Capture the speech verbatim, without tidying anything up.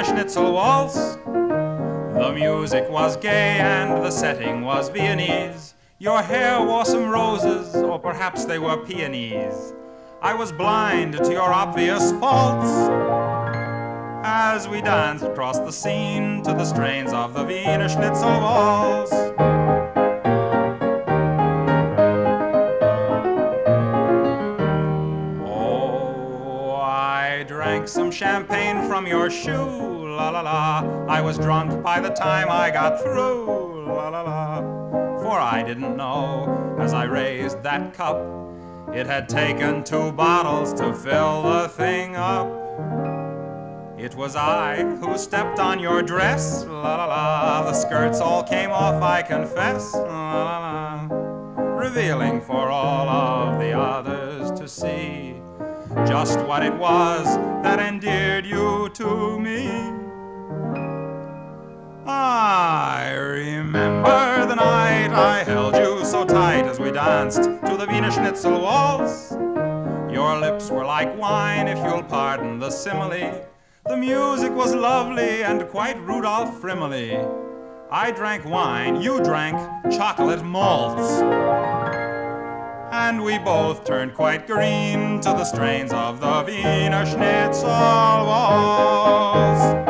Wiener Schnitzel waltz. The music was gay and the setting was Viennese. Your hair wore some roses, or perhaps they were peonies. I was blind to your obvious faults as we danced across the scene to the strains of the Wiener Schnitzel waltz. Oh, I drank some champagne from your shoe, la la la. I was drunk by the time I got through, la la la. For I didn't know, as I raised that cup, it had taken two bottles to fill the thing up. It was I who stepped on your dress, la la la. The skirts all came off, I confess, la la la. Revealing for all of the others to see just what it was that endeared you to me. I remember the night I held you so tight as we danced to the Wiener Schnitzel waltz. Your lips were like wine, if you'll pardon the simile. The music was lovely and quite Rudolph Frimley. I drank wine, you drank chocolate malts, and we both turned quite green to the strains of the Wiener Schnitzel waltz.